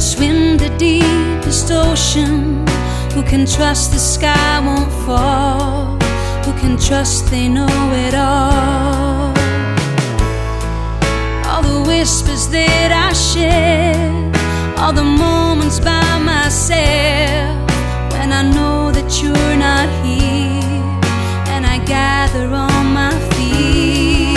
swim the deepest ocean? Who can trust the sky won't fall? Who can trust they know it all? All the whispers that I share, all the moments by myself, when I know that you're not here, and I gather on my feet.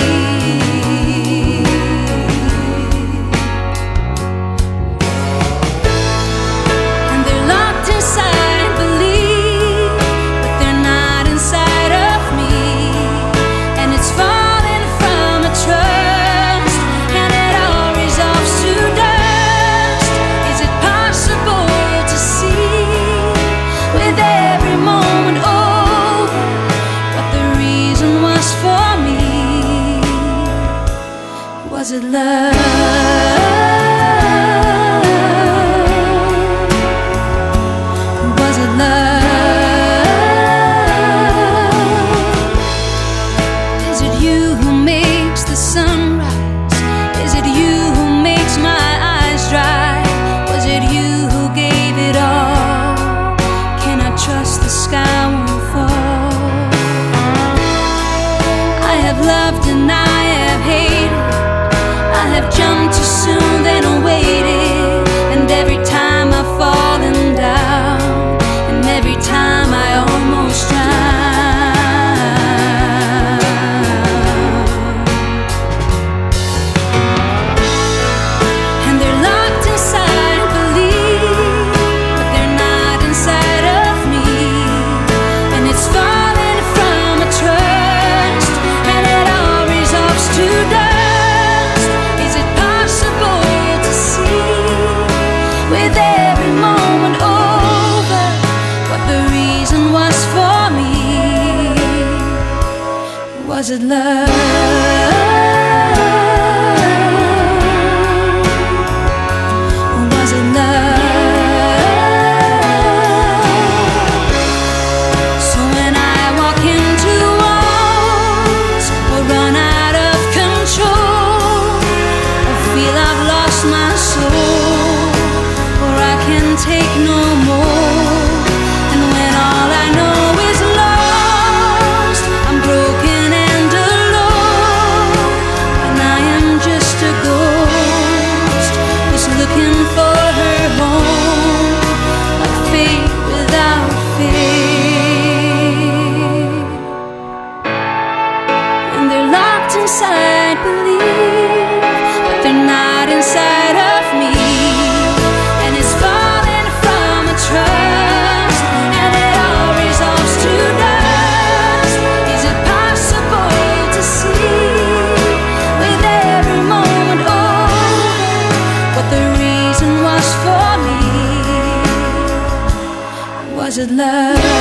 And they're locked inside belief, but they're not inside of me. And it's falling from a trust, and it all resolves to dust. Is it possible to see with every moment over what the reason was for me? Was it love? Was it love? Is it you who makes the sun rise? Is it you who makes my eyes dry? Was it you who gave it all? Can I trust the sky won't fall? I have loved and I have hated, I have jumped too soon, then waited, and every time I've fallen down, and every time I almost drown. And they're locked inside belief, but they're not inside of me. And it's falling from a trust, and it all resolves to dust. Is it possible to see with every moment over what the reason was for me? Was it love? Was it love? So when I walk into walls or run out of control, or feel I've lost my soul, or I can take no more, and when all I know is lost, I'm broken and alone, when I am just a ghost who's looking for her home, like fate without fear. And they're locked inside belief, but they're not inside of me. And it's falling from a trust, and it all resolves to dust. Is it possible to see with every moment over what the reason was for me? Was it love?